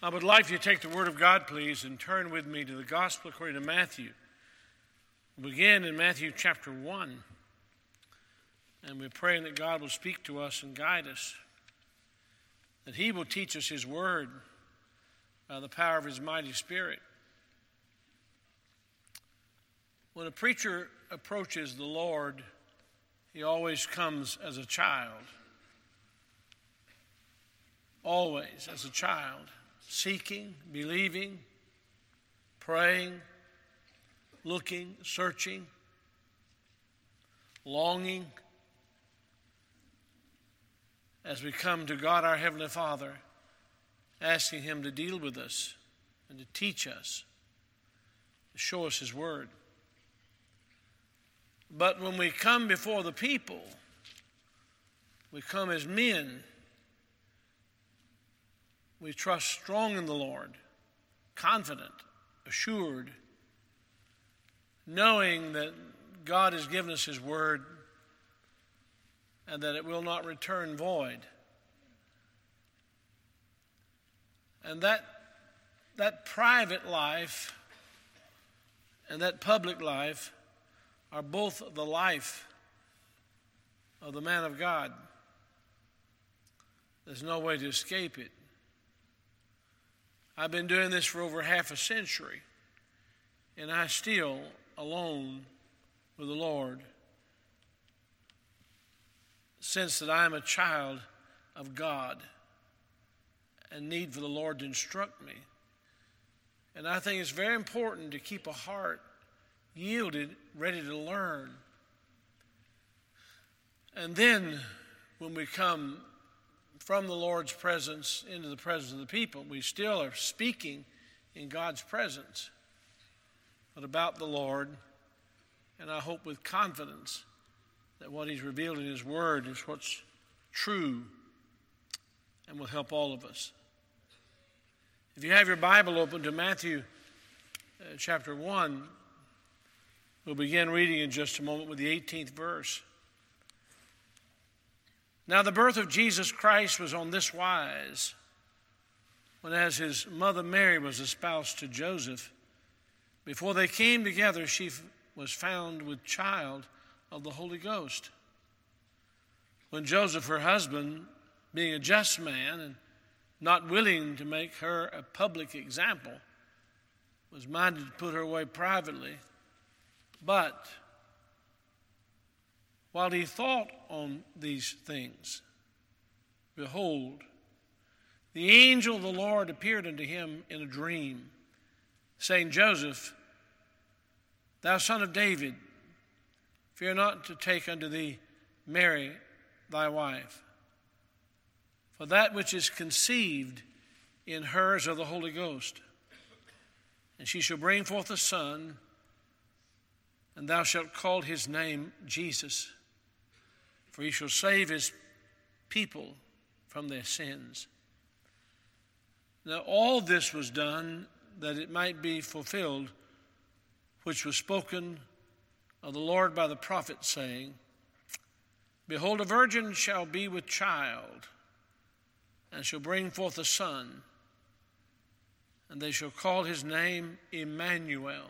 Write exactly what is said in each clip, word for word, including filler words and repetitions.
I would like you to take the Word of God, please, and turn with me to the Gospel according to Matthew. We'll begin in Matthew chapter one, and we're praying that God will speak to us and guide us, that He will teach us His Word by the power of His mighty Spirit. When a preacher approaches the Lord, he always comes as a child, always as a child. Seeking, believing, praying, looking, searching, longing. As we come to God our Heavenly Father, asking Him to deal with us and to teach us, to show us His Word. But when we come before the people, we come as men. We trust strong in the Lord, confident, assured, knowing that God has given us His Word and that it will not return void. And that, that private life and that public life are both the life of the man of God. There's no way to escape it. I've been doing this for over half a century, and I still, alone with the Lord, sense that I am a child of God and need for the Lord to instruct me. And I think it's very important to keep a heart yielded, ready to learn. And then when we come from the Lord's presence into the presence of the people, we still are speaking in God's presence, but about the Lord, and I hope with confidence that what He's revealed in His Word is what's true and will help all of us. If you have your Bible open to Matthew uh, chapter one, we'll begin reading in just a moment with the eighteenth verse. Now the birth of Jesus Christ was on this wise, when as His mother Mary was espoused to Joseph, before they came together, she was found with child of the Holy Ghost. When Joseph, her husband, being a just man and not willing to make her a public example, was minded to put her away privately, but while he thought on these things, behold, the angel of the Lord appeared unto him in a dream, saying, Joseph, thou son of David, fear not to take unto thee Mary thy wife, for that which is conceived in her is of the Holy Ghost. And she shall bring forth a son, and thou shalt call his name Jesus, for he shall save his people from their sins. Now all this was done that it might be fulfilled, which was spoken of the Lord by the prophet, saying, Behold, a virgin shall be with child, and shall bring forth a son, and they shall call his name Emmanuel,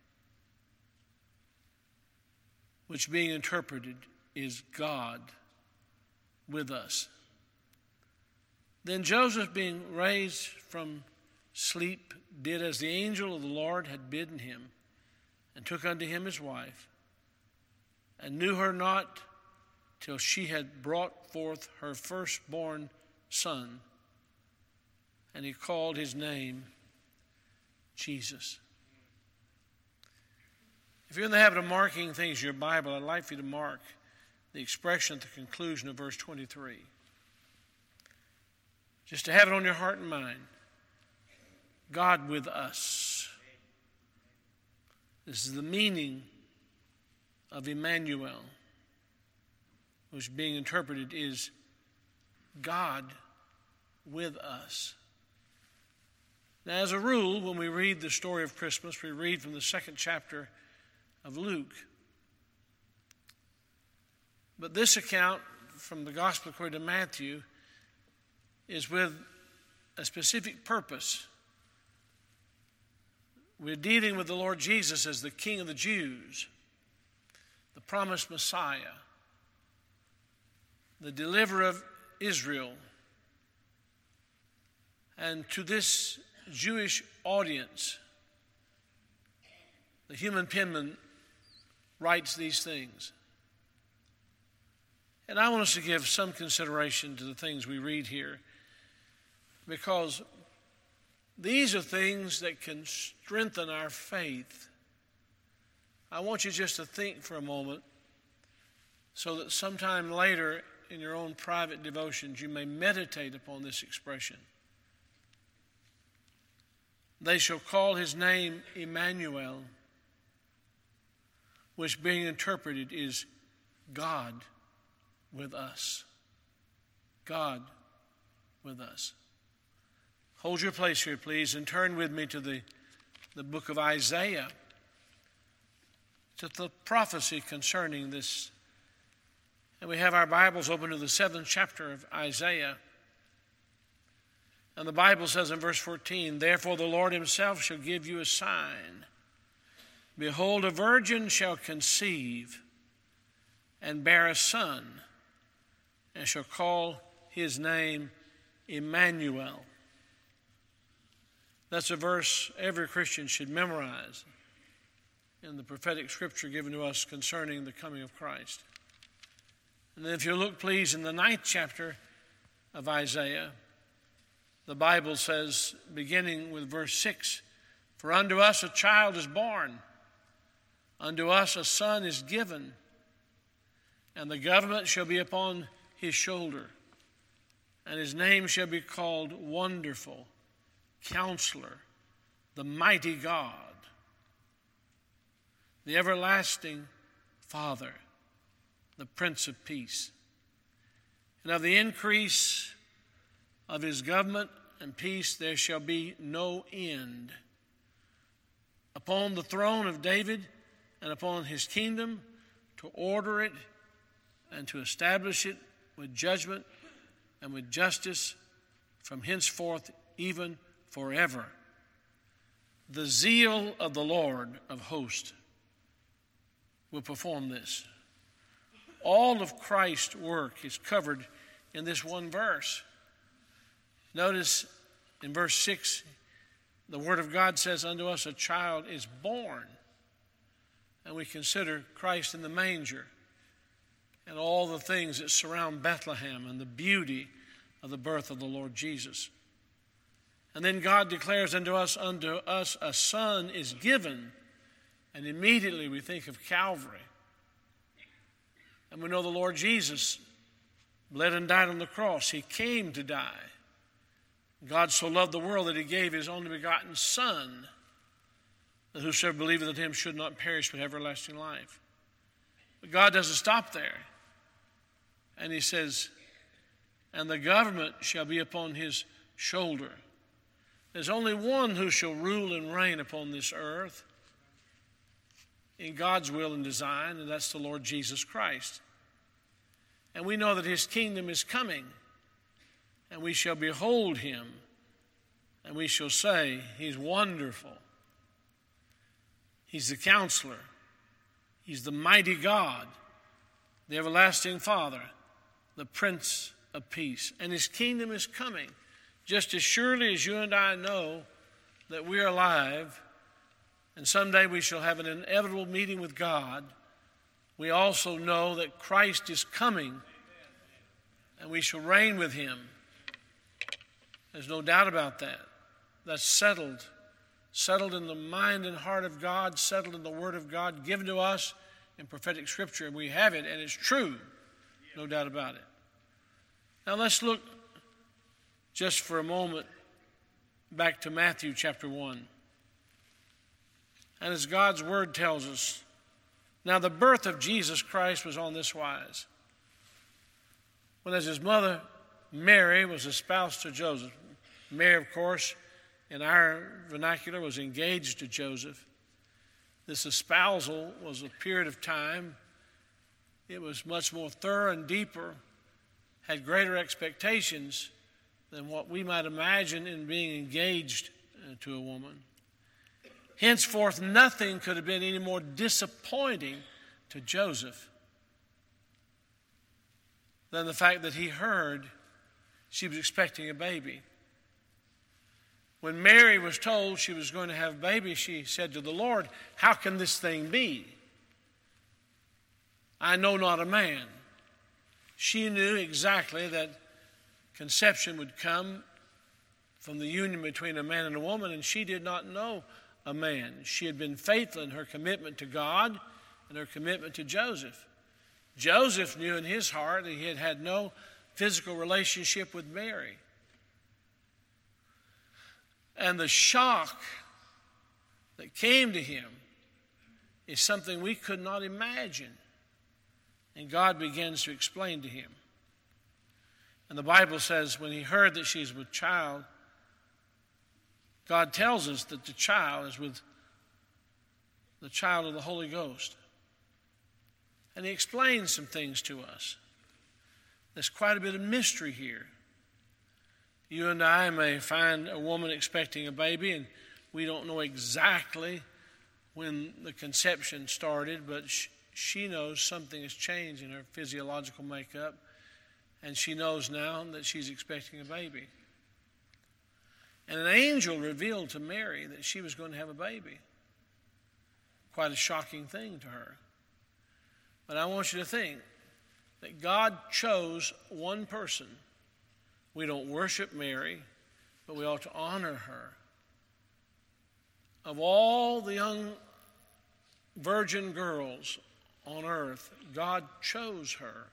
which being interpreted is God with us. Then Joseph, being raised from sleep, did as the angel of the Lord had bidden him, and took unto him his wife, and knew her not till she had brought forth her firstborn son, and he called his name Jesus. If you're in the habit of marking things in your Bible, I'd like for you to mark the expression at the conclusion of verse twenty-three. Just to have it on your heart and mind. God with us. This is the meaning of Emmanuel, which being interpreted is God with us. Now, as a rule, when we read the story of Christmas, we read from the second chapter of Luke. But this account from the Gospel according to Matthew is with a specific purpose. We're dealing with the Lord Jesus as the King of the Jews, the promised Messiah, the deliverer of Israel. And to this Jewish audience, the human penman writes these things. And I want us to give some consideration to the things we read here, because these are things that can strengthen our faith. I want you just to think for a moment so that sometime later in your own private devotions you may meditate upon this expression. They shall call his name Emmanuel, which being interpreted is God with us. God with us. Hold your place here, please, and turn with me to the, the book of Isaiah, to the prophecy concerning this. And we have our Bibles open to the seventh chapter of Isaiah. And the Bible says in verse fourteen, "Therefore the Lord himself shall give you a sign. Behold, a virgin shall conceive and bear a son, and shall call his name Emmanuel." That's a verse every Christian should memorize in the prophetic scripture given to us concerning the coming of Christ. And then if you look, please, in the ninth chapter of Isaiah, the Bible says, beginning with verse six, "For unto us a child is born, unto us a son is given, and the government shall be upon his shoulder, and his name shall be called Wonderful, Counselor, the Mighty God, the Everlasting Father, the Prince of Peace. And of the increase of his government and peace there shall be no end, upon the throne of David and upon his kingdom, to order it and to establish it with judgment and with justice from henceforth even forever. The zeal of the Lord of hosts will perform this." All of Christ's work is covered in this one verse. Notice in verse six, the Word of God says, "Unto us a child is born." And we consider Christ in the manger and all the things that surround Bethlehem and the beauty of the birth of the Lord Jesus. And then God declares unto us, unto us a son is given. And immediately we think of Calvary. And we know the Lord Jesus bled and died on the cross. He came to die. God so loved the world that he gave his only begotten Son, that whosoever believeth in him should not perish but have everlasting life. But God doesn't stop there. And he says, "And the government shall be upon his shoulder." There's only one who shall rule and reign upon this earth in God's will and design, and that's the Lord Jesus Christ. And we know that his kingdom is coming, and we shall behold him, and we shall say, "He's wonderful. He's the Counselor. He's the Mighty God, the Everlasting Father, the Prince of Peace." And his kingdom is coming. Just as surely as you and I know that we're alive and someday we shall have an inevitable meeting with God, we also know that Christ is coming and we shall reign with him. There's no doubt about that. That's settled. Settled in the mind and heart of God, settled in the Word of God, given to us in prophetic scripture. And we have it, and it's true. No doubt about it. Now let's look just for a moment back to Matthew chapter one. And as God's word tells us, now the birth of Jesus Christ was on this wise. When as his mother Mary was espoused to Joseph, Mary, of course, in our vernacular, was engaged to Joseph. This espousal was a period of time. It was much more thorough and deeper, had greater expectations than what we might imagine in being engaged uh, to a woman. Henceforth, nothing could have been any more disappointing to Joseph than the fact that he heard she was expecting a baby. When Mary was told she was going to have a baby, she said to the Lord, "How can this thing be? I know not a man." She knew exactly that conception would come from the union between a man and a woman, and she did not know a man. She had been faithful in her commitment to God and her commitment to Joseph. Joseph knew in his heart that he had had no physical relationship with Mary. And the shock that came to him is something we could not imagine. And God begins to explain to him. And the Bible says when he heard that she's with child, God tells us that the child is with the child of the Holy Ghost. And he explains some things to us. There's quite a bit of mystery here. You and I may find a woman expecting a baby, and we don't know exactly when the conception started, but she, she knows something has changed in her physiological makeup, and she knows now that she's expecting a baby. And an angel revealed to Mary that she was going to have a baby. Quite a shocking thing to her. But I want you to think that God chose one person. We don't worship Mary, but we ought to honor her. Of all the young virgin girls on earth, God chose her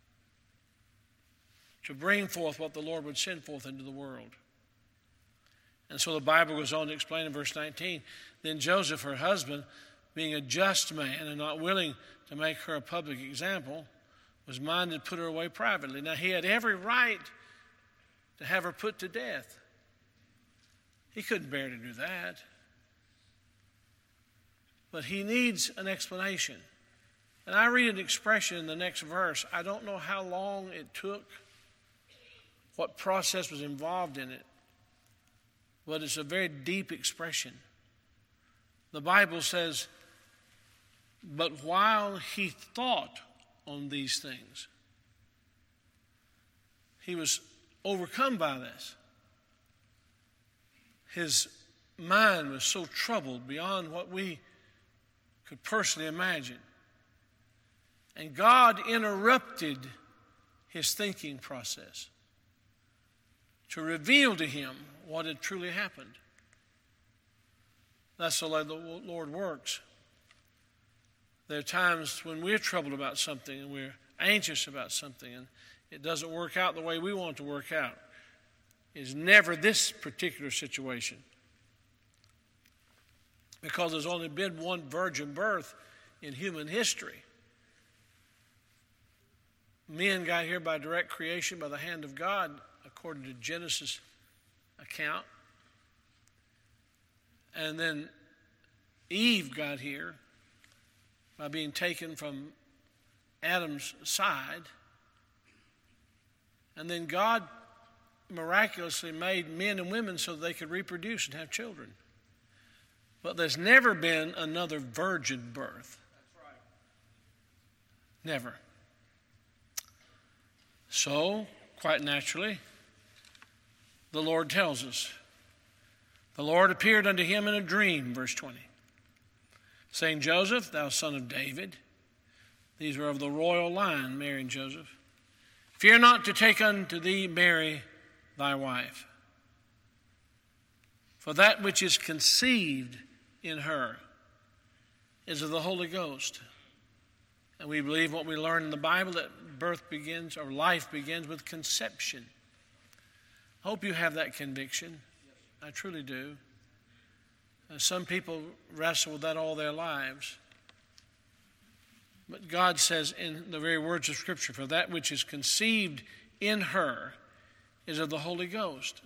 to bring forth what the Lord would send forth into the world. And so the Bible goes on to explain in verse nineteen, then Joseph, her husband, being a just man and not willing to make her a public example, was minded to put her away privately. Now, he had every right to have her put to death. He couldn't bear to do that. But he needs an explanation. And I read an expression in the next verse. I don't know how long it took, what process was involved in it, but it's a very deep expression. The Bible says, but while he thought on these things, he was overcome by this. His mind was so troubled beyond what we could personally imagine. And God interrupted his thinking process to reveal to him what had truly happened. That's the way the Lord works. There are times when we're troubled about something and we're anxious about something and it doesn't work out the way we want it to work out. It's never this particular situation. Because there's only been one virgin birth in human history. Men got here by direct creation by the hand of God, according to Genesis account. And then Eve got here by being taken from Adam's side. And then God miraculously made men and women so that they could reproduce and have children. But there's never been another virgin birth. That's right. Never. So, quite naturally, the Lord tells us, the Lord appeared unto him in a dream, verse twenty, saying, Joseph, thou son of David, these were of the royal line, Mary and Joseph, fear not to take unto thee Mary thy wife, for that which is conceived in her is of the Holy Ghost. And we believe what we learn in the Bible, that birth begins, or life begins with conception. I hope you have that conviction. I truly do. Uh, some people wrestle with that all their lives. But God says in the very words of Scripture, for that which is conceived in her is of the Holy Ghost.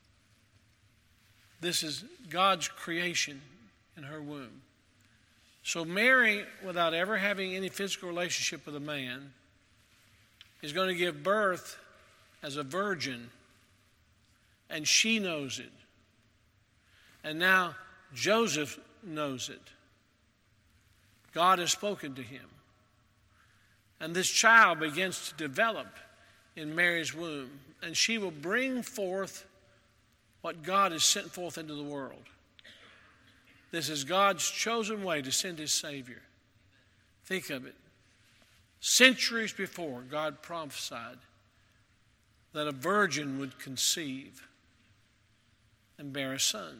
This is God's creation in her womb. So Mary, without ever having any physical relationship with a man, is going to give birth as a virgin And she knows it. And now Joseph knows it. God has spoken to him. And this child begins to develop in Mary's womb. And she will bring forth what God has sent forth into the world. This is God's chosen way to send his Savior. Think of it. Centuries before, God prophesied that a virgin would conceive and bear a son.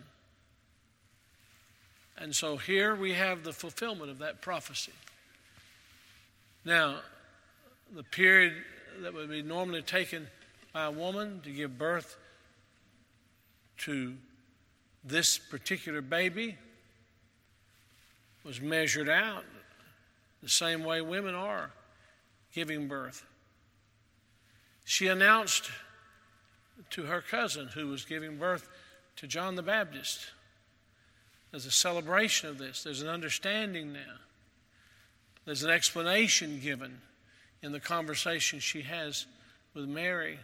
And so here we have the fulfillment of that prophecy. Now, the period that would be normally taken by a woman to give birth to this particular baby was measured out the same way women are giving birth. She announced to her cousin who was giving birth to John the Baptist. There's a celebration of this. There's an understanding now. There's an explanation given in the conversation she has with Mary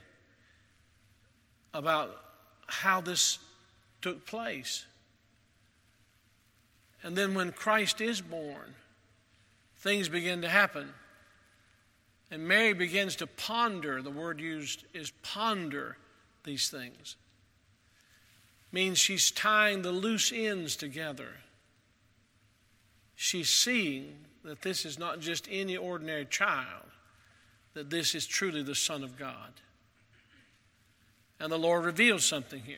about how this took place. And then when Christ is born, things begin to happen. And Mary begins to ponder. The word used is ponder these things. Means she's tying the loose ends together. She's seeing that this is not just any ordinary child, that this is truly the Son of God. And the Lord reveals something here.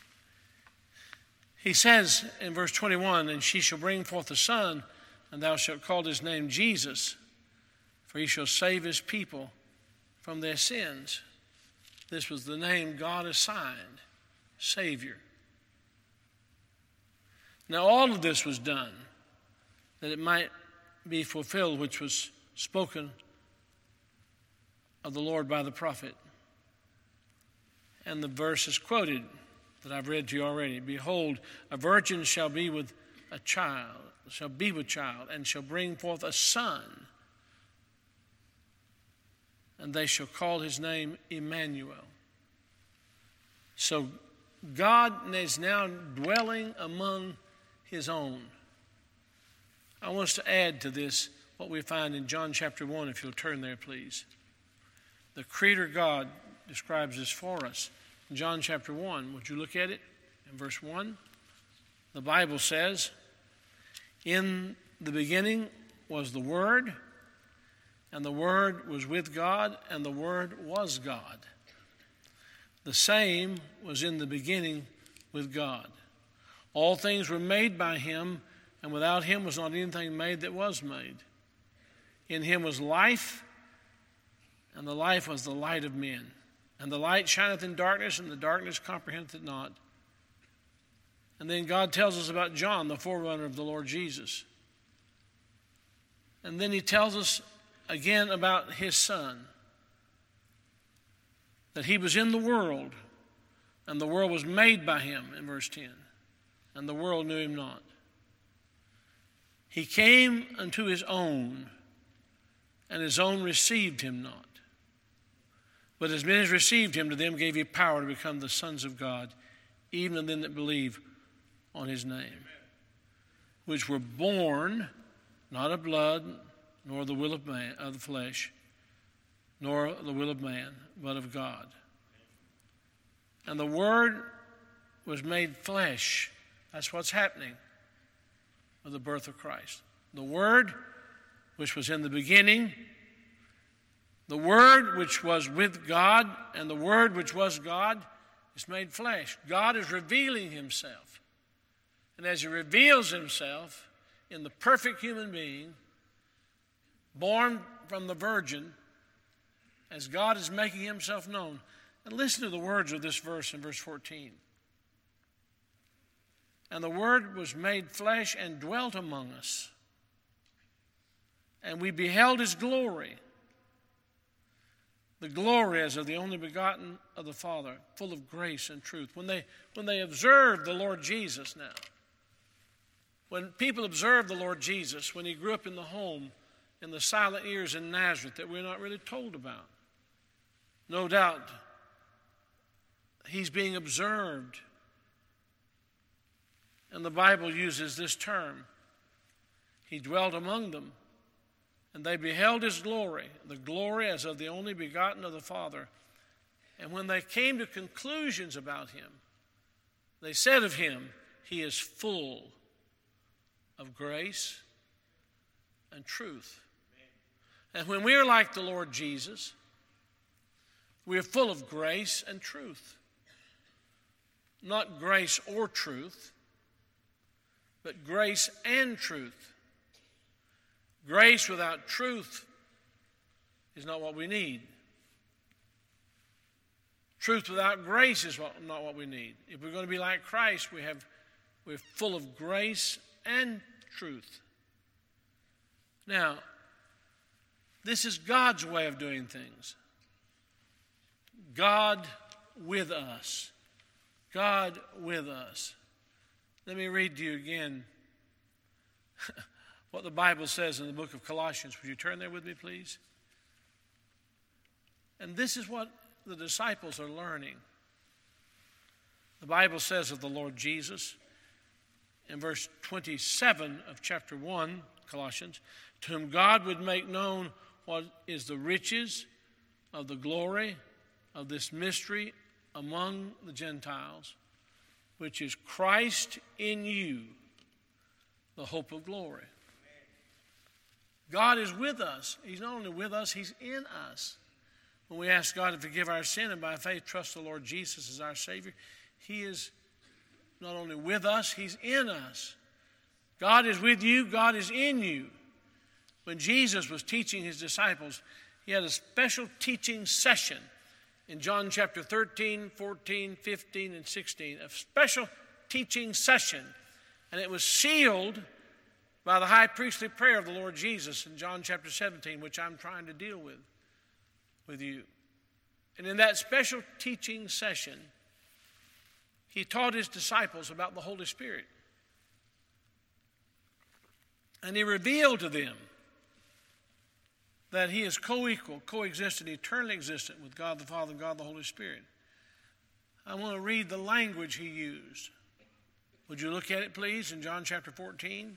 He says in verse twenty-one, "And she shall bring forth a son, and thou shalt call his name Jesus, for he shall save his people from their sins." This was the name God assigned, Savior. Now all of this was done that it might be fulfilled, which was spoken of the Lord by the prophet. And the verse is quoted that I've read to you already. "Behold, a virgin shall be with a child, shall be with child, and shall bring forth a son, and they shall call his name Emmanuel." So God is now dwelling among his own. I want us to add to this what we find in John chapter one, if you'll turn there, please. The Creator God describes this for us. In John chapter one, would you look at it? In verse one, the Bible says, "In the beginning was the Word, and the Word was with God, and the Word was God. The same was in the beginning with God. All things were made by him, and without him was not anything made that was made. In him was life, and the life was the light of men. And the light shineth in darkness, and the darkness comprehendeth it not." And then God tells us about John, the forerunner of the Lord Jesus. And then he tells us again about his son, that he was in the world, and the world was made by him, in verse ten, and the world knew him not. He came unto his own, and his own received him not. But as many as received him, to them gave he power to become the sons of God, even to them that believe on his name, which were born not of blood, nor the will of man, of the flesh, nor the will of man, but of God. And the Word was made flesh. That's what's happening with the birth of Christ. The Word, which was in the beginning, the Word which was with God, and the Word which was God, is made flesh. God is revealing himself. And as he reveals himself in the perfect human being, born from the virgin, as God is making himself known. And listen to the words of this verse in verse fourteen. "And the Word was made flesh and dwelt among us, and we beheld his glory, the glory as of the only begotten of the Father, full of grace and truth." When they, when they observed the Lord Jesus now, when people observed the Lord Jesus, when he grew up in the home, in the silent years in Nazareth that we're not really told about, no doubt He's being observed. And the Bible uses this term. He dwelt among them, and they beheld his glory, the glory as of the only begotten of the Father. And when they came to conclusions about him, they said of him, he is full of grace and truth. And when we are like the Lord Jesus, we are full of grace and truth. Not grace or truth, but grace and truth. Grace without truth is not what we need. Truth without grace is what, not what we need. If we're going to be like Christ, we have, we're full of grace and truth. Now, this is God's way of doing things. God with us. God with us. Let me read to you again what the Bible says in the book of Colossians. Would you turn there with me, please? And this is what the disciples are learning. The Bible says of the Lord Jesus in verse twenty-seven of chapter one, Colossians, to whom God would make known what is the riches of the glory of this mystery among the Gentiles, which is Christ in you, the hope of glory. God is with us. He's not only with us, he's in us. When we ask God to forgive our sin and by faith trust the Lord Jesus as our Savior, he is not only with us, he's in us. God is with you, God is in you. When Jesus was teaching his disciples, he had a special teaching session in John chapter thirteen, fourteen, fifteen, and sixteen, a special teaching session. And it was sealed by the high priestly prayer of the Lord Jesus in John chapter seventeen, which I'm trying to deal with, with you. And in that special teaching session, he taught his disciples about the Holy Spirit. And he revealed to them that he is co-equal, co-existent, eternally existent with God the Father and God the Holy Spirit. I want to read the language he used. Would you look at it, please, in John chapter fourteen?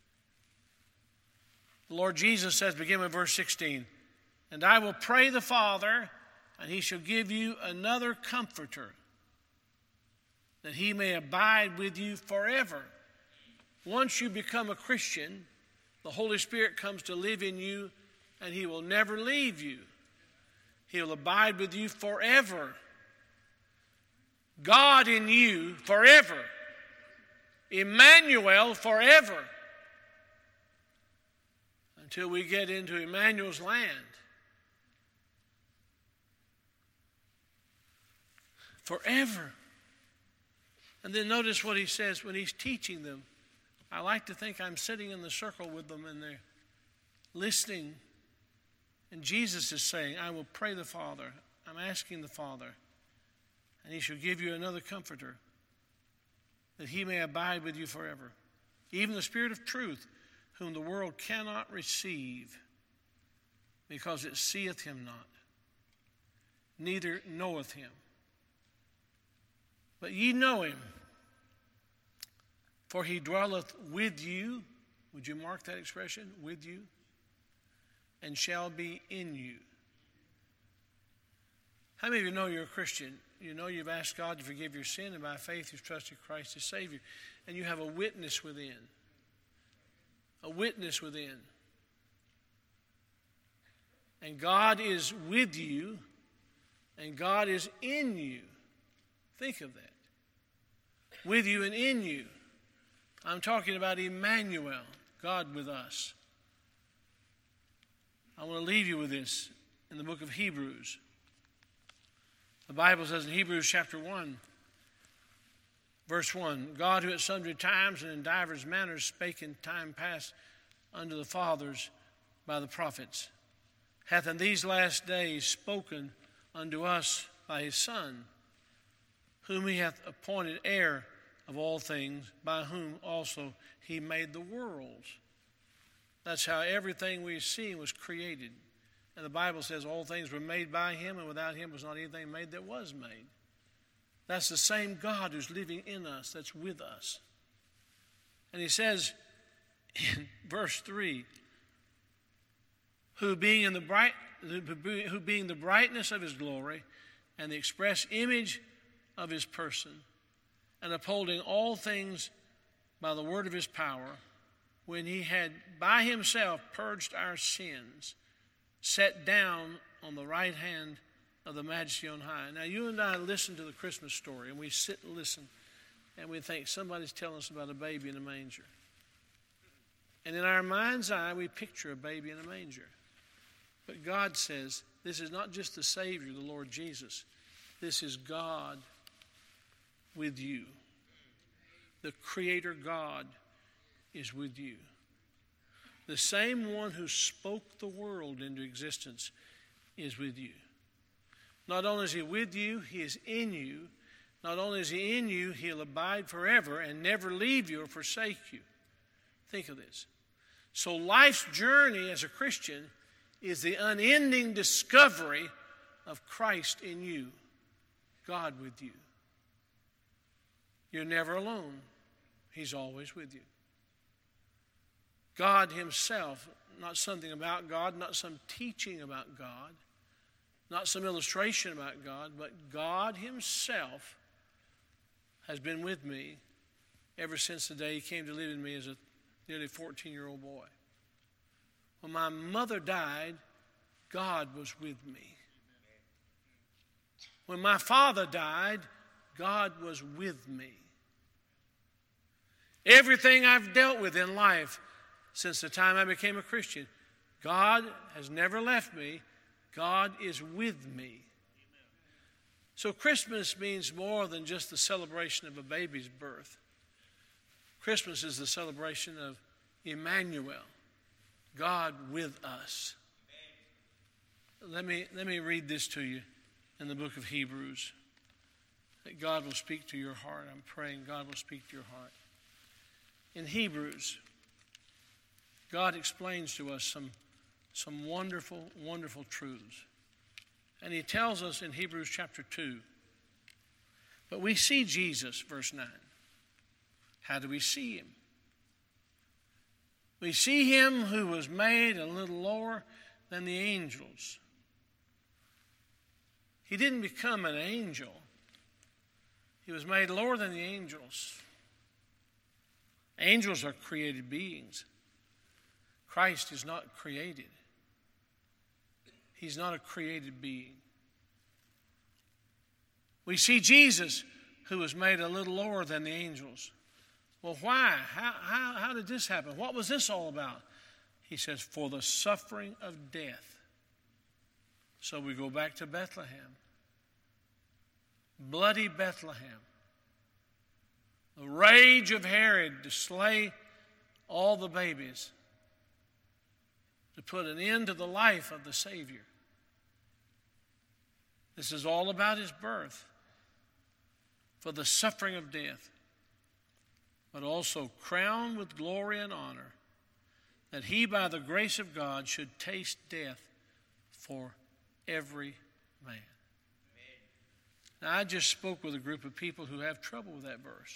The Lord Jesus says, begin with verse sixteen, and I will pray the Father, and he shall give you another comforter, that he may abide with you forever. Once you become a Christian, the Holy Spirit comes to live in you, and he will never leave you. He will abide with you forever. God in you forever. Emmanuel forever. Until we get into Emmanuel's land. Forever. And then notice what he says when he's teaching them. I like to think I'm sitting in the circle with them and they're listening. And Jesus is saying, I will pray the Father. I'm asking the Father. And he shall give you another comforter, that he may abide with you forever. Even the Spirit of truth, whom the world cannot receive, because it seeth him not, neither knoweth him. But ye know him, for he dwelleth with you. Would you mark that expression? With you. And shall be in you. How many of you know you're a Christian? You know you've asked God to forgive your sin, and by faith you've trusted Christ as Savior. And you have a witness within. A witness within. And God is with you, and God is in you. Think of that. With you and in you. I'm talking about Emmanuel, God with us. I want to leave you with this in the book of Hebrews. The Bible says in Hebrews chapter one, verse one, God who at sundry times and in divers manners spake in time past unto the fathers by the prophets, hath in these last days spoken unto us by his Son, whom he hath appointed heir of all things, by whom also he made the worlds. That's how everything we see was created. And the Bible says all things were made by him, and without him was not anything made that was made. That's the same God who's living in us, that's with us. And he says in verse three, who being in the bright, who being the brightness of his glory and the express image of his person, and upholding all things by the word of his power, when he had by himself purged our sins, sat down on the right hand of the Majesty on high. Now, you and I listen to the Christmas story, and we sit and listen, and we think somebody's telling us about a baby in a manger. And in our mind's eye, we picture a baby in a manger. But God says, this is not just the Savior, the Lord Jesus. This is God with you. The Creator God is with you. The same one who spoke the world into existence is with you. Not only is he with you, he is in you. Not only is he in you, he'll abide forever and never leave you or forsake you. Think of this. So life's journey as a Christian is the unending discovery of Christ in you, God with you. You're never alone. He's always with you. God himself, not something about God, not some teaching about God, not some illustration about God, but God himself has been with me ever since the day he came to live in me as a nearly fourteen-year-old boy. When my mother died, God was with me. When my father died, God was with me. Everything I've dealt with in life since the time I became a Christian, God has never left me. God is with me. So Christmas means more than just the celebration of a baby's birth. Christmas is the celebration of Emmanuel, God with us. Let me, let me read this to you in the book of Hebrews, that God will speak to your heart. I'm praying God will speak to your heart. In Hebrews, God explains to us some, some wonderful, wonderful truths. And he tells us in Hebrews chapter two, but we see Jesus, verse nine. How do we see him? We see him who was made a little lower than the angels. He didn't become an angel. He was made lower than the angels. Angels are created beings. Christ is not created. He's not a created being. We see Jesus, who was made a little lower than the angels. Well, why? How, how, how did this happen? What was this all about? He says, for the suffering of death. So we go back to Bethlehem. Bloody Bethlehem. The rage of Herod to slay all the babies, to put an end to the life of the Savior. This is all about his birth, for the suffering of death, but also crowned with glory and honor, that he by the grace of God should taste death for every man. Now, I just spoke with a group of people who have trouble with that verse.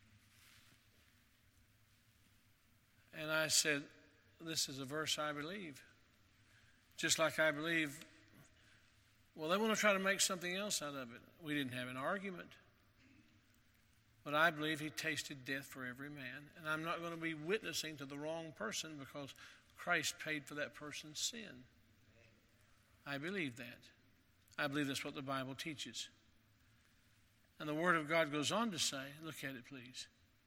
And I said, this is a verse I believe. Just like I believe, well, they want to try to make something else out of it. We didn't have an argument. But I believe he tasted death for every man. And I'm not going to be witnessing to the wrong person because Christ paid for that person's sin. I believe that. I believe that's what the Bible teaches. And the Word of God goes on to say, look at it, please.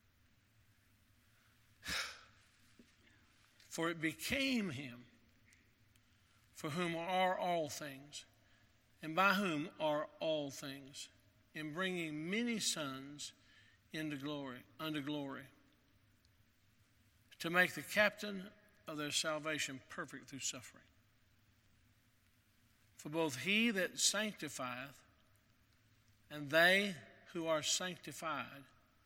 For it became him, for whom are all things, and by whom are all things, in bringing many sons into glory, unto glory, to make the captain of their salvation perfect through suffering. For both he that sanctifieth and they who are sanctified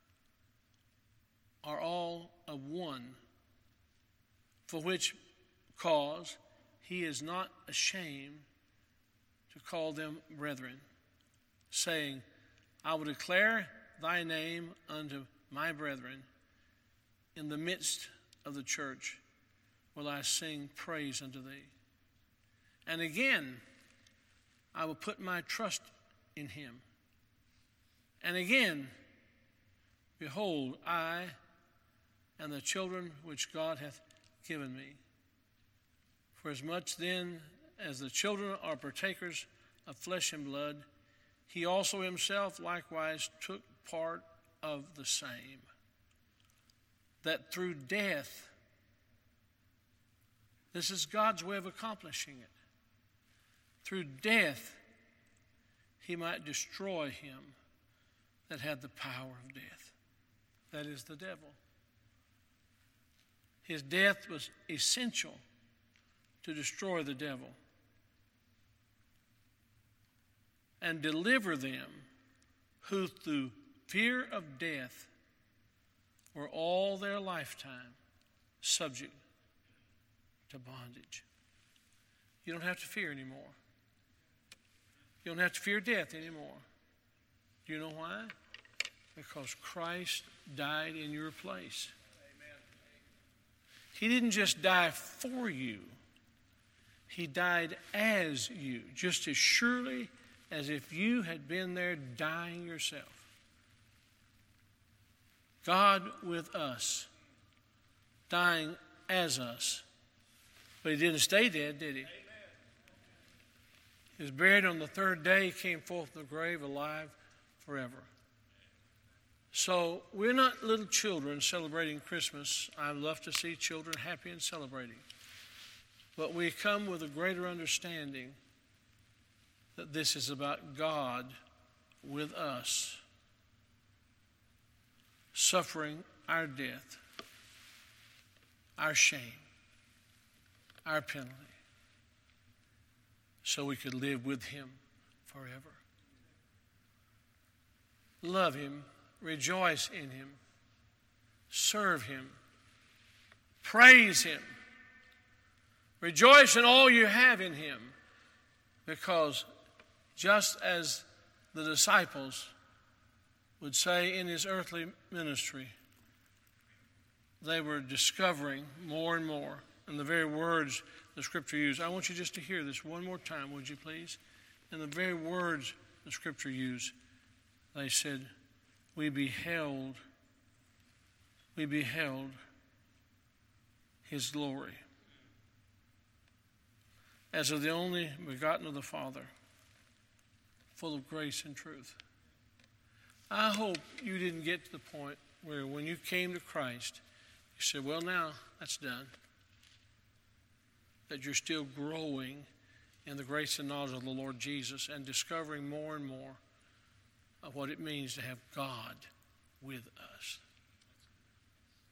are all of one, for which cause he is not ashamed to call them brethren, saying, I will declare thy name unto my brethren. In the midst of the church will I sing praise unto thee. And again, I will put my trust in him. And again, behold, I and the children which God hath given me. For as much then as the children are partakers of flesh and blood, he also himself likewise took part of the same, that through death, this is God's way of accomplishing it, through death he might destroy him that had the power of death, that is the devil. His death was essential to destroy the devil and deliver them who through fear of death were all their lifetime subject to bondage. You don't have to fear anymore. You don't have to fear death anymore. Do you know why? Because Christ died in your place. Amen. He didn't just die for you. He died as you, just as surely as if you had been there dying yourself. God with us, dying as us. But he didn't stay dead, did he? Amen. He was buried on the third day. He came forth from the grave alive forever. So we're not little children celebrating Christmas. I love to see children happy and celebrating. But we come with a greater understanding that this is about God with us, suffering our death, our shame, our penalty, so we could live with him forever. Love him, rejoice in him, serve him, praise him, rejoice in all you have in him, because just as the disciples would say in his earthly ministry, they were discovering more and more, and the very words the Scripture used. I want you just to hear this one more time, would you please? And the very words the Scripture used, they said, we beheld, we beheld his glory as of the only begotten of the Father, full of grace and truth. I hope you didn't get to the point where when you came to Christ, you said, well, now that's done. That you're still growing in the grace and knowledge of the Lord Jesus and discovering more and more of what it means to have God with us.